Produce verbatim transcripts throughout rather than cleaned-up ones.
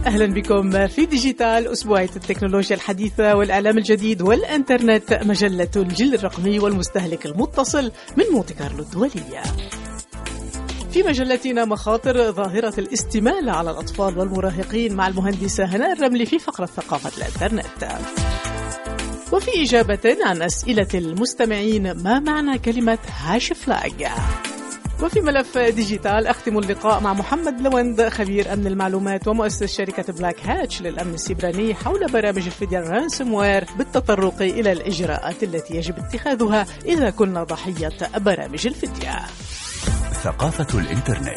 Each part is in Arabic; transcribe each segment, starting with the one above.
أهلا بكم في ديجيتال، أسبوعية التكنولوجيا الحديثة والإعلام الجديد والإنترنت، مجلة الجيل الرقمي والمستهلك المتصل من مونتي كارلو الدولية. في مجلتنا مخاطر ظاهرة الاستمالة على الأطفال والمراهقين مع المهندسة هناء الرملي في فقرة ثقافة الإنترنت. وفي إجابة عن أسئلة المستمعين، ما معنى كلمة هاش فلاج؟ وفي ملف ديجيتال أختم اللقاء مع محمد لوند، خبير أمن المعلومات ومؤسس شركة بلاك هاتش للأمن السيبراني، حول برامج الفدية الرانسوم وير بالتطرق إلى الإجراءات التي يجب اتخاذها إذا كنا ضحية برامج الفدية. ثقافة الإنترنت.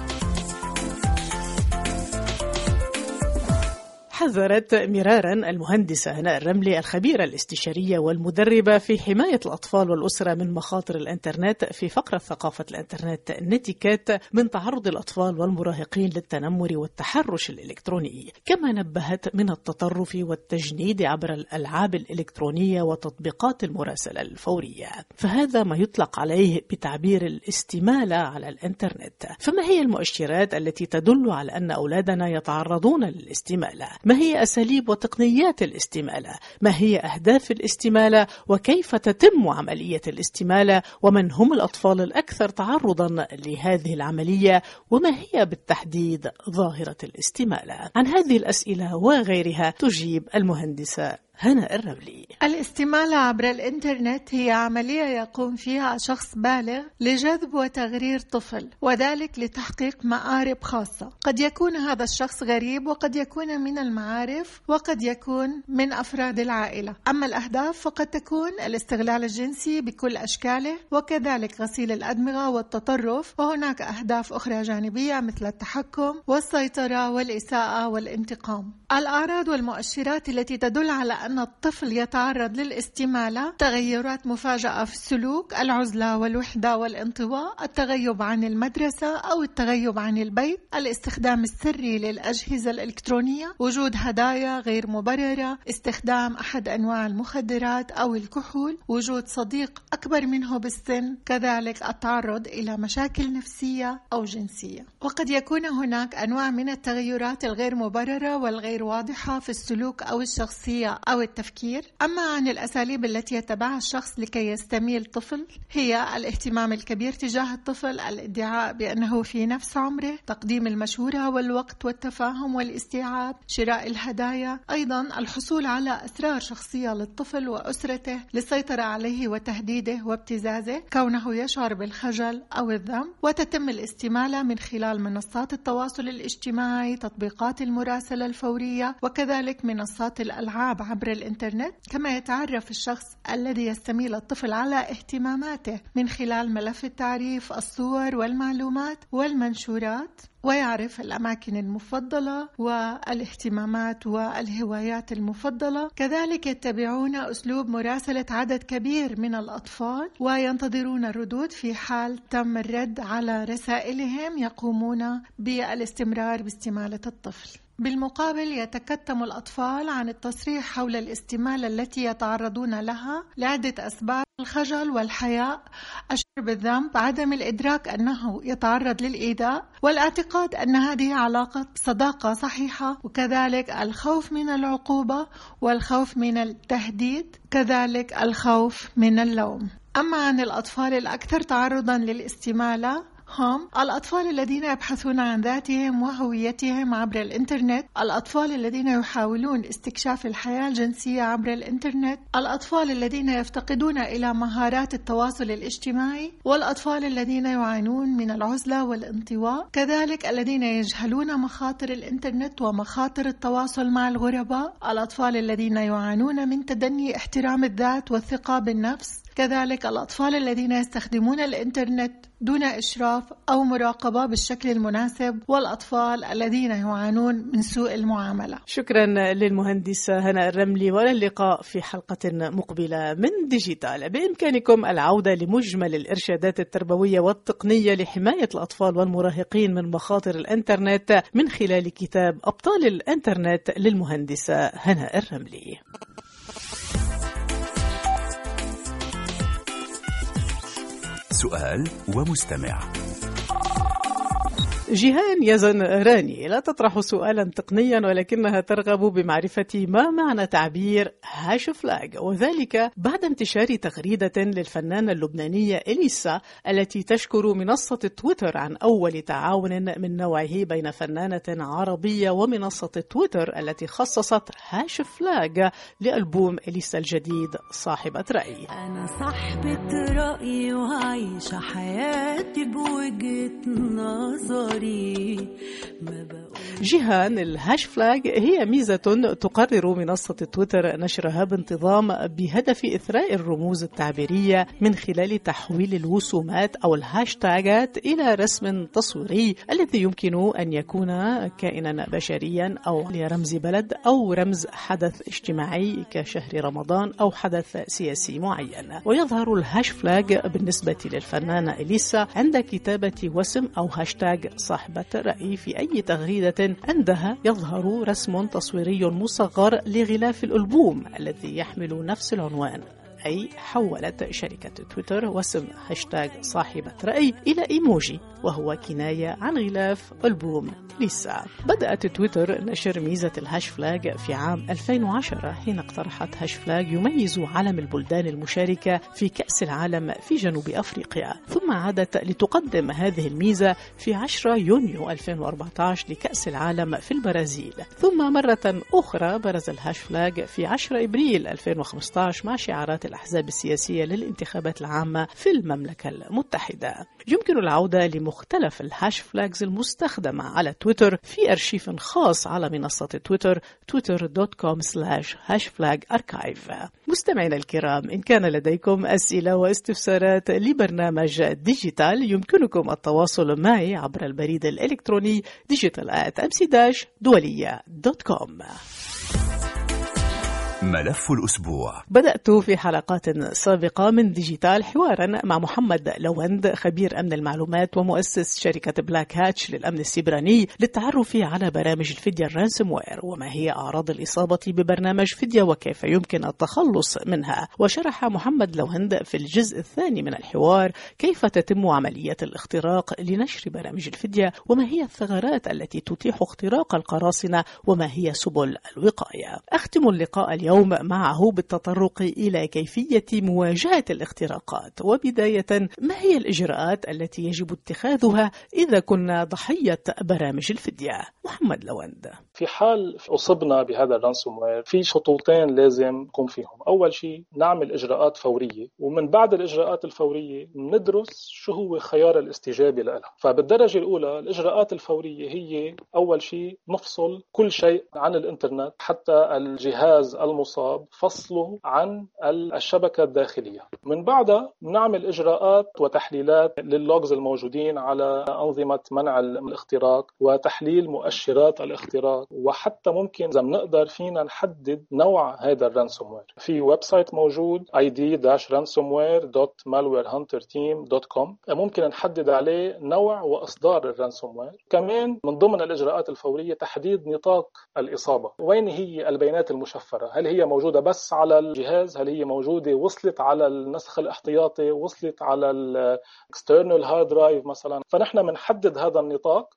حذرت مرارا المهندسة هناء الرملي الخبيرة الاستشارية والمدربة في حماية الأطفال والأسرة من مخاطر الإنترنت في فقرة ثقافة الإنترنت نتيكات من تعرض الأطفال والمراهقين للتنمر والتحرش الإلكتروني، كما نبهت من التطرف والتجنيد عبر الألعاب الإلكترونية وتطبيقات المراسلة الفورية، فهذا ما يطلق عليه بتعبير الاستمالة على الإنترنت. فما هي المؤشرات التي تدل على أن أولادنا يتعرضون للاستمالة؟ ما هي أساليب وتقنيات الاستمالة؟ ما هي أهداف الاستمالة؟ وكيف تتم عملية الاستمالة؟ ومن هم الأطفال الأكثر تعرضا لهذه العملية؟ وما هي بالتحديد ظاهرة الاستمالة؟ عن هذه الأسئلة وغيرها تجيب المهندسة هناء الرملي. الاستمالة عبر الإنترنت هي عملية يقوم فيها شخص بالغ لجذب وتغرير طفل، وذلك لتحقيق مآرب خاصة. قد يكون هذا الشخص غريب، وقد يكون من المعارف، وقد يكون من أفراد العائلة. أما الأهداف فقد تكون الاستغلال الجنسي بكل أشكاله، وكذلك غسيل الأدمغة والتطرف. وهناك أهداف أخرى جانبية مثل التحكم والسيطرة والإساءة والانتقام. الأعراض والمؤشرات التي تدل على أن الطفل يتعرض للاستمالة: تغيرات مفاجئة في السلوك، العزلة والوحدة والانطواء، التغيب عن المدرسة أو التغيب عن البيت، الاستخدام السري للأجهزة الإلكترونية، وجود هدايا غير مبررة، استخدام أحد أنواع المخدرات أو الكحول، وجود صديق أكبر منه بالسن، كذلك التعرض إلى مشاكل نفسية أو جنسية. وقد يكون هناك أنواع من التغيرات الغير مبررة والغير واضحة في السلوك أو الشخصية أو التفكير. أما عن الأساليب التي يتبعها الشخص لكي يستميل طفل، هي الاهتمام الكبير تجاه الطفل، الادعاء بأنه في نفس عمره، تقديم المشورة والوقت والتفاهم والاستيعاب، شراء الهدايا، أيضا الحصول على أسرار شخصية للطفل وأسرته للسيطرة عليه وتهديده وابتزازه، كونه يشعر بالخجل أو الذنب. وتتم الاستمالة من خلال منصات التواصل الاجتماعي، تطبيقات المراسلة الفورية، وكذلك منصات الألعاب عبر الإنترنت. كما يتعرف الشخص الذي يستميل الطفل على اهتماماته من خلال ملف التعريف، الصور والمعلومات والمنشورات، ويعرف الأماكن المفضلة والاهتمامات والهوايات المفضلة. كذلك يتبعون أسلوب مراسلة عدد كبير من الأطفال، وينتظرون الردود. في حال تم الرد على رسائلهم يقومون بالاستمرار باستمالة الطفل. بالمقابل يتكتم الأطفال عن التصريح حول الاستمالة التي يتعرضون لها لعدة أسباب: الخجل والحياء، الشعور بالذنب، عدم الإدراك أنه يتعرض للإيذاء، والاعتقاد أن هذه علاقة صداقة صحيحة، وكذلك الخوف من العقوبة والخوف من التهديد، كذلك الخوف من اللوم. أما عن الأطفال الأكثر تعرضا للاستمالة، هم الأطفال الذين يبحثون عن ذاتهم وهويتهم عبر الإنترنت، الأطفال الذين يحاولون استكشاف الحياة الجنسية عبر الإنترنت، الأطفال الذين يفتقدون إلى مهارات التواصل الاجتماعي، والأطفال الذين يعانون من العزلة والانطواء، كذلك الذين يجهلون مخاطر الإنترنت ومخاطر التواصل مع الغرباء، الأطفال الذين يعانون من تدني احترام الذات والثقة بالنفس، كذلك الأطفال الذين يستخدمون الإنترنت دون إشراف أو مراقبة بالشكل المناسب، والأطفال الذين يعانون من سوء المعاملة. شكرا للمهندسة هناء الرملي، واللقاء في حلقة مقبلة من ديجيتال. بإمكانكم العودة لمجمل الإرشادات التربوية والتقنية لحماية الأطفال والمراهقين من مخاطر الإنترنت من خلال كتاب أبطال الإنترنت للمهندسة هناء الرملي. سؤال ومستمع. جيهان يزنراني لا تطرح سؤالا تقنيا ولكنها ترغب بمعرفة ما معنى تعبير هاش فلاج، وذلك بعد انتشار تغريدة للفنانة اللبنانية إليسا التي تشكر منصة تويتر عن أول تعاون من نوعه بين فنانة عربية ومنصة تويتر التي خصصت هاش فلاج لألبوم إليسا الجديد صاحبة رأي. أنا صاحبة رأي وعايشة حياتي بوجهة نظري. جيهان، الهاش فلاج هي ميزة تقرر منصة تويتر نشرها بانتظام بهدف إثراء الرموز التعبيرية من خلال تحويل الوسومات أو الهاشتاجات إلى رسم تصويري الذي يمكن أن يكون كائنا بشريا أو لرمز بلد أو رمز حدث اجتماعي كشهر رمضان أو حدث سياسي معين. ويظهر الهاش فلاج بالنسبة للفنانة إليسا عند كتابة وسم أو هاشتاج صاحبة رأي في أي تغريدة عندها يظهر رسم تصويري مصغر لغلاف الألبوم الذي يحمل نفس العنوان، أي حولت شركة تويتر وسم هاشتاج صاحبة رأي إلى إيموجي، وهو كناية عن غلاف ألبوم إليسا. بدأت تويتر نشر ميزة الهاش فلاج في عام ألفين وعشرة حين اقترحت هاش فلاج يميز علم البلدان المشاركة في كأس العالم في جنوب أفريقيا، ثم عادت لتقدم هذه الميزة في عشرة يونيو ألفين وأربعة عشر لكأس العالم في البرازيل، ثم مرة أخرى برز الهاش فلاج في عشرة إبريل ألفين وخمسة عشر مع شعارات الأحزاب السياسية للانتخابات العامة في المملكة المتحدة. يمكن العودة لمختلف الهاش فلاجز المستخدمة على تويتر في أرشيف خاص على منصة تويتر تويتر دوت كوم سلاش هاش فلاج أركايف. مستمعينا الكرام، إن كان لديكم أسئلة واستفسارات لبرنامج ديجيتال يمكنكم التواصل معي عبر البريد الإلكتروني ديجيتال آت أم سي داش دولية دوت كوم. ملف الأسبوع. بدأت في حلقات سابقة من ديجيتال حوارا مع محمد لوند، خبير أمن المعلومات ومؤسس شركة بلاك هاتش للأمن السيبراني، للتعرف على برامج الفدية الرانسوم وير وما هي أعراض الإصابة ببرنامج فدية وكيف يمكن التخلص منها. وشرح محمد لوند في الجزء الثاني من الحوار كيف تتم عملية الاختراق لنشر برامج الفدية، وما هي الثغرات التي تتيح اختراق القراصنة، وما هي سبل الوقاية. أختم اللقاء اليوم اليوم معه بالتطرق إلى كيفية مواجهة الاختراقات، وبداية ما هي الإجراءات التي يجب اتخاذها إذا كنا ضحية برامج الفدية؟ محمد لوند. في حال أصبنا بهذا الرانسوم وير في شطوطين لازم نقوم فيهم. أول شيء نعمل إجراءات فورية، ومن بعد الإجراءات الفورية ندرس شو هو خيار الاستجابة لها. فبالدرجة الأولى الإجراءات الفورية هي أول شيء نفصل كل شيء عن الإنترنت، حتى الجهاز المصاب فصله عن الشبكة الداخلية. من بعدها نعمل إجراءات وتحليلات لللوجز الموجودين على أنظمة منع الاختراق وتحليل مؤشرات الاختراق، وحتى ممكن إذا بنقدر فينا نحدد نوع هذا الرانسوم وير. في ويب سايت موجود آي دي داش رانسوموير دوت مالوير هانتر تيم دوت كوم ممكن نحدد عليه نوع وإصدار الرانسوم وير. كمان من ضمن الإجراءات الفورية تحديد نطاق الإصابة، وين هي البيانات المشفرة، هل هي موجودة بس على الجهاز، هل هي موجودة وصلت على النسخ الاحتياطي، وصلت على الاكسترنال هارد درايف مثلا. فنحن بنحدد هذا النطاق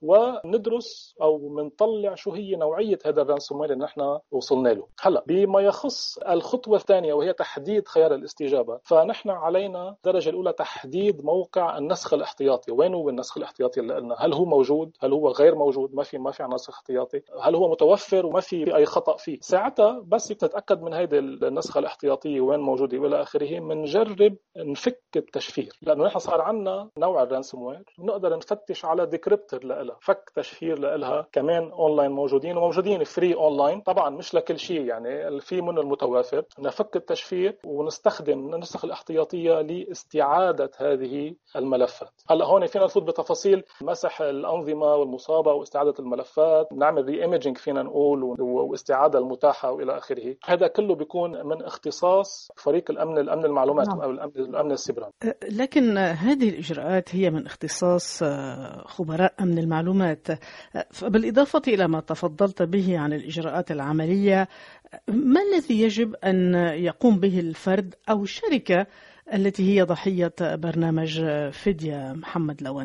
وندرس او بنطلع شو هي نوعية هذا الرانسوموير اللي نحن وصلنا له. هلا بما يخص الخطوة الثانية وهي تحديد خيار الاستجابة، فنحن علينا الدرجة الأولى تحديد موقع النسخ الاحتياطي. وين هو النسخ الاحتياطي اللي قلنا؟ هل هو موجود؟ هل هو غير موجود؟ ما في ما في نسخ احتياطي؟ هل هو متوفر وما في أي خطأ فيه؟ ساعتها بس تتأكد من هذه النسخة الاحتياطية وين موجودة وإلى آخره، منجرب نفك التشفير، لأنه نحن صار عنا نوع الرانسوموير نقدر نفتش على ديكريبتر لها، فك تشفير لها كمان أونلاين موجودين، وموجودين فري أونلاين طبعا مش لكل شيء، يعني في من المتوافر. نفك التشفير ونستخدم النسخ الاحتياطية لاستعادة هذه الملفات. هلا هون فينا نفوت بتفاصيل مسح الأنظمة والمصابة واستعادة الملفات، نعمل ري ايميجينج فينا نقول، واستعادة المتاحة وإلى آخره. هذا كله بيكون من اختصاص فريق الأمن الأمن المعلومات نعم. أو الأمن, الأمن السيبراني. لكن هذه الإجراءات هي من اختصاص خبراء أمن المعلومات. بالإضافة إلى ما تفضلت به عن الإجراءات العملية، ما الذي يجب أن يقوم به الفرد أو الشركة التي هي ضحية برنامج فدية محمد لوند؟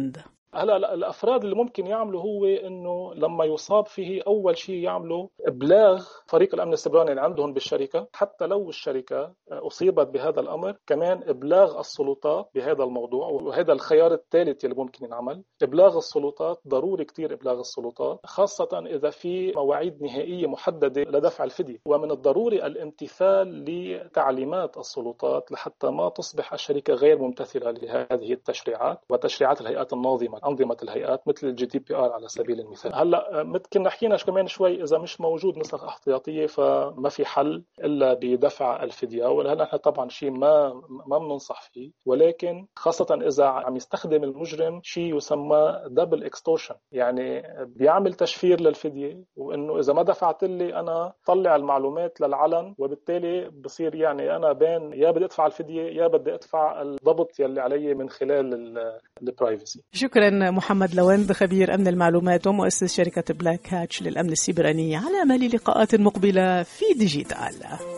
هلا الافراد اللي ممكن يعملوا هو انه لما يصاب فيه اول شيء يعملوا ابلاغ فريق الامن السيبراني اللي عندهم بالشركه، حتى لو الشركه اصيبت بهذا الامر كمان ابلاغ السلطات بهذا الموضوع. وهذا الخيار الثالث اللي ممكن ينعمل، ابلاغ السلطات. ضروري كتير ابلاغ السلطات، خاصه اذا في مواعيد نهائيه محدده لدفع الفديه. ومن الضروري الامتثال لتعليمات السلطات لحتى ما تصبح الشركه غير ممتثله لهذه التشريعات وتشريعات الهيئات الناظمه، أنظمة الهيئات مثل الجي دي بي آر على سبيل المثال. هلا ممكن حكينا كمان شوي إذا مش موجود نسخ احتياطية فما في حل إلا بدفع الفدية، وهلا نحن طبعا شيء ما ما بننصح فيه، ولكن خاصة إذا عم يستخدم المجرم شيء يسمى دبل اكستورشن، يعني بيعمل تشفير للفدية، وإنه إذا ما دفعت لي أنا طلع المعلومات للعلن، وبالتالي بصير يعني أنا بين يا بدي أدفع الفدية يا بدي أدفع الضبط يلي علي من خلال البرايفسي. شكرا محمد لوند، خبير أمن المعلومات ومؤسس شركة بلاك هاتش للأمن السيبراني، على أمل لقاءات مقبلة في ديجيتال.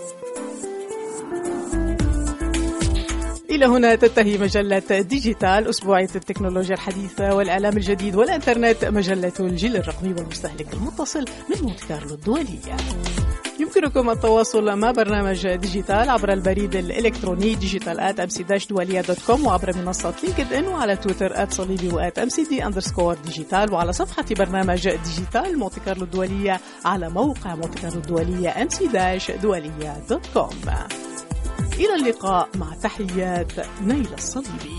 إلى هنا تنتهي مجلة ديجيتال، أسبوعية التكنولوجيا الحديثة والإعلام الجديد والإنترنت، مجلة الجيل الرقمي والمستهلك المتصل من مونت كارلو الدولية. يمكنكم التواصل مع برنامج ديجيتال عبر البريد الإلكتروني ديجيتال آت أم سي داش دولية دوت كوم، وعبر منصة لينكد إن، وعلى تويتر آت صليبي وآت أم سي دي أندرسكور ديجيتال، وعلى صفحة برنامج ديجيتال مونت كارلو الدولية على موقع مونت كارلو الدولية أم سي داش دولية دوت كوم. إلى اللقاء، مع تحيات نيلة الصليبي.